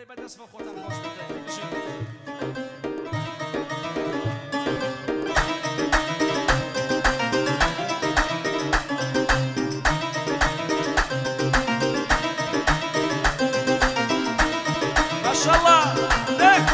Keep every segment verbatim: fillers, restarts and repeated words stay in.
دەی بەدەست بە خۆتان خۆش بدەین. ماشاءالله لك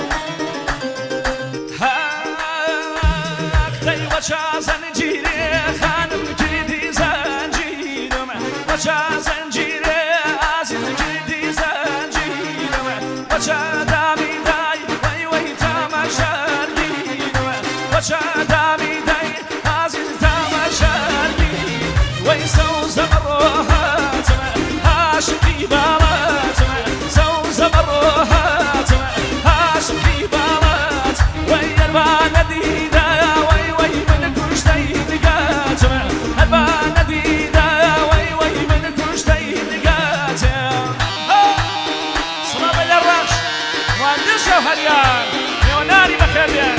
هاك دەی وەچا زەنجیرێ خانم کردی زەنجیرم وەچا زەنجیرێ ئازیز کردی زەنجیرم وەچا دامی دای وەی وەی تاماشەرگیرم وەچا دامی دای ئازیز تاماشەرگیر وەی سەوزە بەڕۆهاتمە عاشقی باڵاتمە سەوزە بەڕۆهاتمە عاشقی باڵات وەی ئەربانە دیدا وەی وەی من کوشتەی نگاتمە ئەربانە دیدا وەی وەی من کوشتەی نگاتم سڵامە لە ڕەش مهندس جەوهەریان میوانانی بەخێر بێن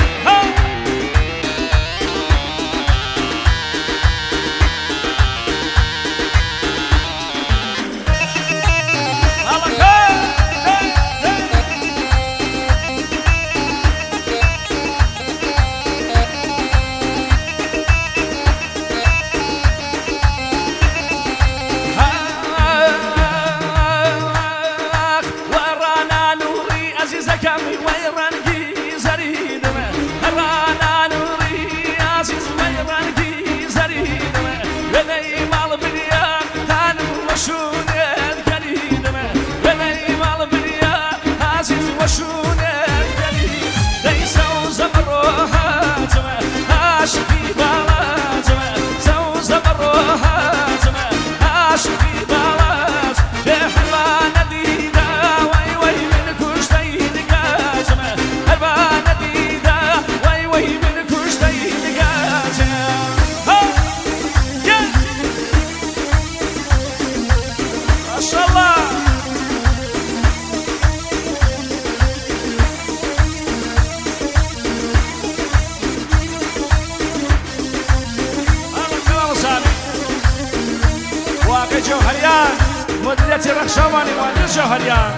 جوهریان مدیریت رخشاوانی مهندس جوهریان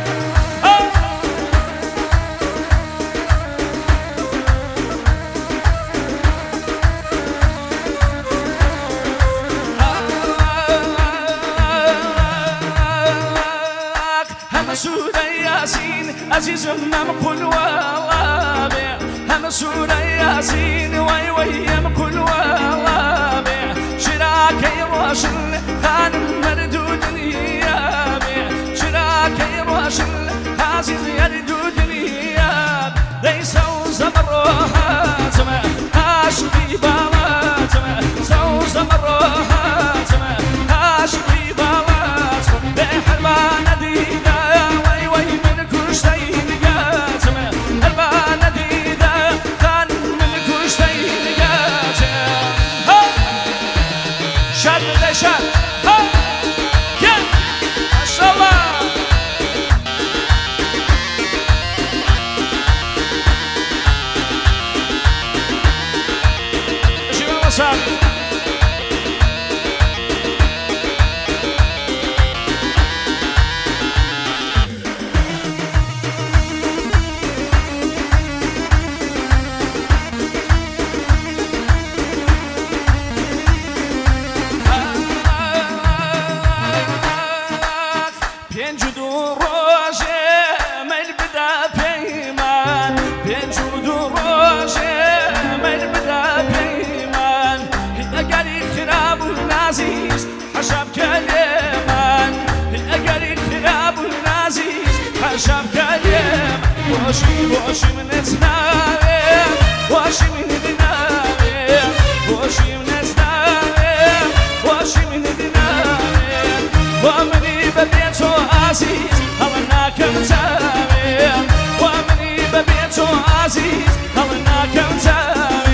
همه سوره یاسین عزیزم ممقول والله همه سوره یاسین وای وای ممقول والله شراكي روشن خانم مردود نيابي شراكي روشن عزيز يردود نياب ليسوا زمروهاتما عاشقي بالاتما سو زمروهاتما عاشقي بالات بحرمان ديدا وي وي من كشتي نقاتما حرمان ديدا خانم من كشتي نقاتما شاد بده شاد ها يا ما شاء الله شوف الوسام حشب كلمان الأقل خراب العزيز حشب كلمان واشي واشي من نتناوي واشي من نتناوي واشي من نتناوي واشي من نتناوي ومني ببيتو عزيز هلنا كم تاوي ومني ببيتو عزيز هلنا كم تاوي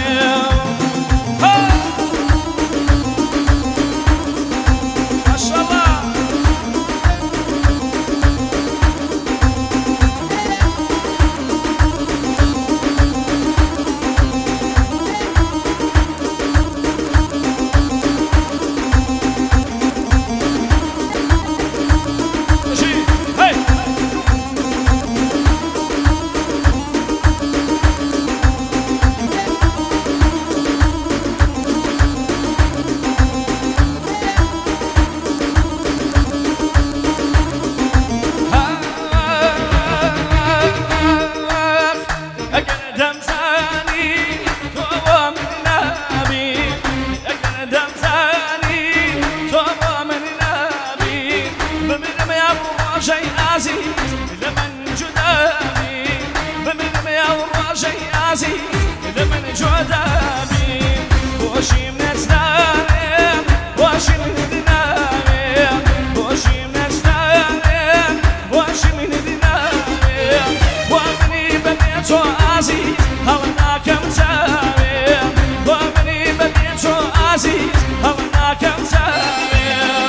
ڕۆژەی ئازی لە من جودابی بمرم ئەو ڕۆژەی ئازی لە من جۆدابی بۆشیم نەچناوێم بۆشیم نەدناوێم بۆشیم نەچناوێم بۆشیم نەدناوێم بۆ منی بەبێ تۆ ئازی هەڵ ناکەم چاوێم بۆ منی بەبێ تۆ ئازی هەڵ ناکەم چاوێم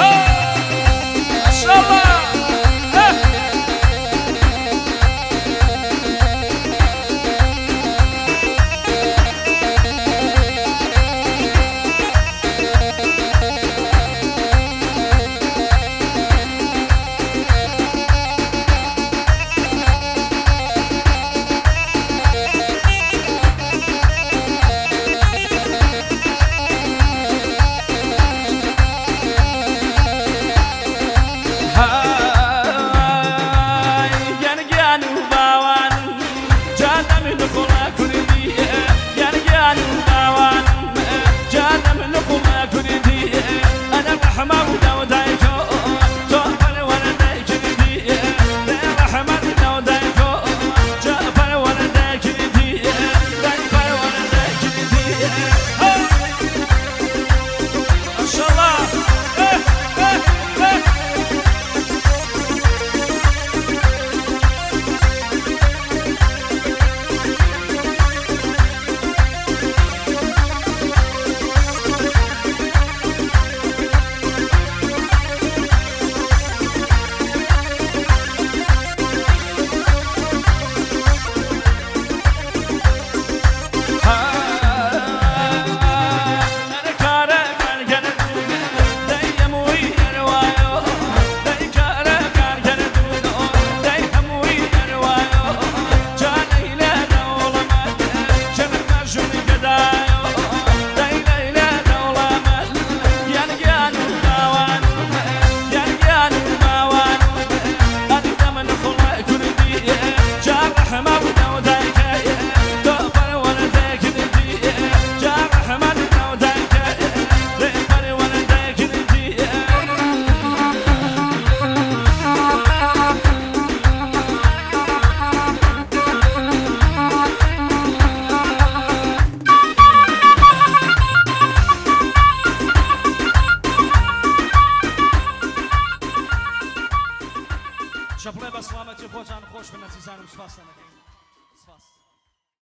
ماشەڵڵا شەپڵێ بە سڵامەتی خۆتان خۆش بن ئەزیزانم سوپاس دەکەین.